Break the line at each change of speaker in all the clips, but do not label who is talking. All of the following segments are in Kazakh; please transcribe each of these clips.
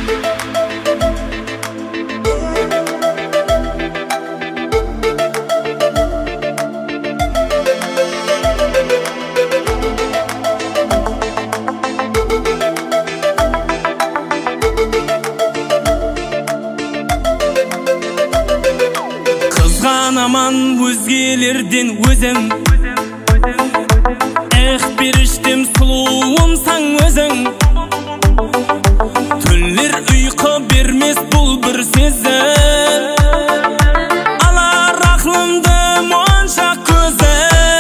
Қызғанаман өзгелерден өзім, періштем сұлуымсаң өзің. Түнлер ұйқы бермес бұл бір сезім, алар ақылымды моншақ көзі.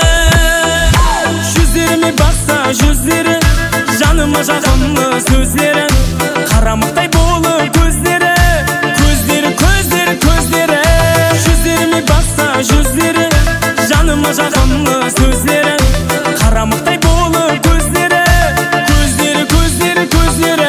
Жүздеріме бақса жүздері, жаныма жағымды сөздері, қарамықтай болып көздері, көздері, көздері, көздері. Жүздеріме бақса жүздері, жаныма жағымды сөздері, қарамықтай болып көздері, көздері, көздері, көздері.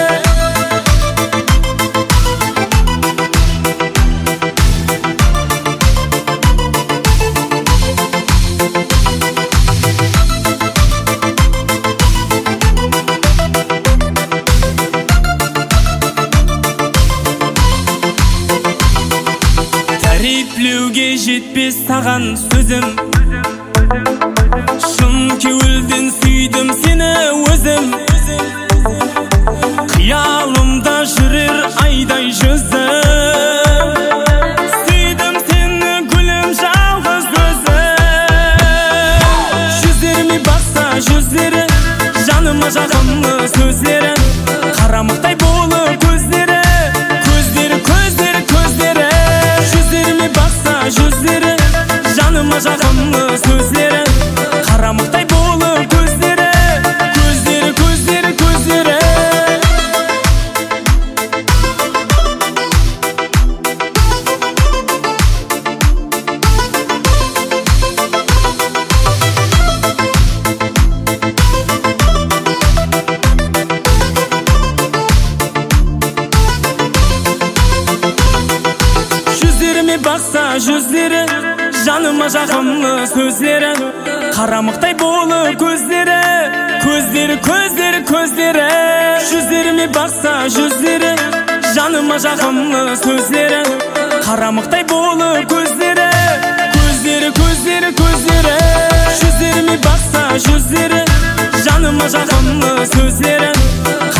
Тәріплеуге жетпес саған сөзім, шын кеуілден сүйдім сені өзім. Қиялымда жүрер айдай жүзім, сүйдім сені гүлім жалғыз өзім. Жүздеріме бақса жүздері, жаныма жағымды сөздері, қарамықтай болып көздері, көздері, көздері, көздері. Жүздеріме бақса жүздері, жаныма жағымды сөздері, қарамықтай болып көздері, көздері, көздері, көздері. Жүздеріме бақса жүздері, жаныма жағымды сөздері, қарамықтай болып көздері, көздері, көздері, көздері. Жүздеріме бақса жүздері, жаныма жағымды сөздері, қарамықтай болып көздері, көздері, көздері, көздері. Жүздеріме бақса жүздері, жаныма жағымды сөздері,